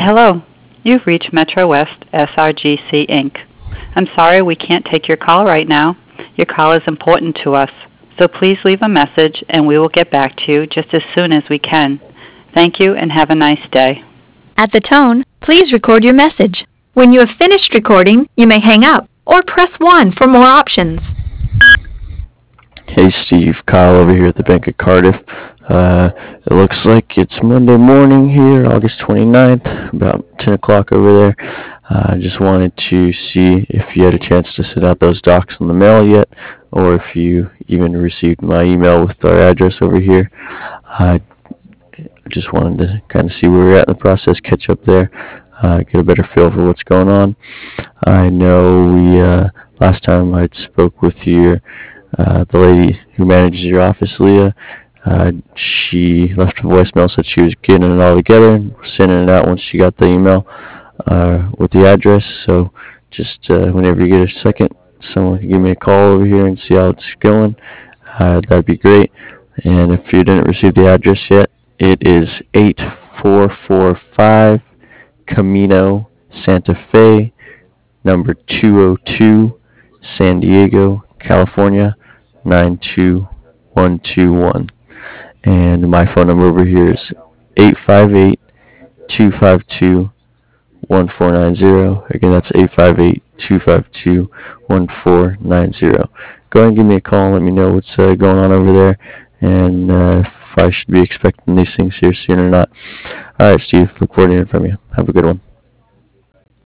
Hello. You've reached Metro West SRGC Inc. I'm sorry we can't take your call right now. Your call is important to us, so please leave a message and we will get back to you just as soon as we can. Thank you and have a nice day. At the tone, please record your message. When you have finished recording, you may hang up or press 1 for more options. Hey Steve, Kyle over here at the Bank of Cardiff. It looks like it's Monday morning here, August 29th, about 10 o'clock over there. I just wanted to see if you had a chance to send out those docs in the mail yet, or if you even received my email with our address over here. I just wanted to kind of see where we're at in the process, catch up there, get a better feel for what's going on. I know last time I spoke with you, the lady who manages your office, Leah, she left a voicemail, said she was getting it all together and sending it out once she got the email with the address. So just whenever you get a second, someone can give me a call over here and see how it's going. That'd be great. And if you didn't receive the address yet, it is 8445 Camino Santa Fe, number 202, San Diego, California, 92121. And my phone number over here is 858-252-1490. Again, that's 858-252-1490. Go ahead and give me a call. Let me know what's going on over there, and if I should be expecting these things here soon or not. All right, Steve, look forward to hearing from you. Have a good one.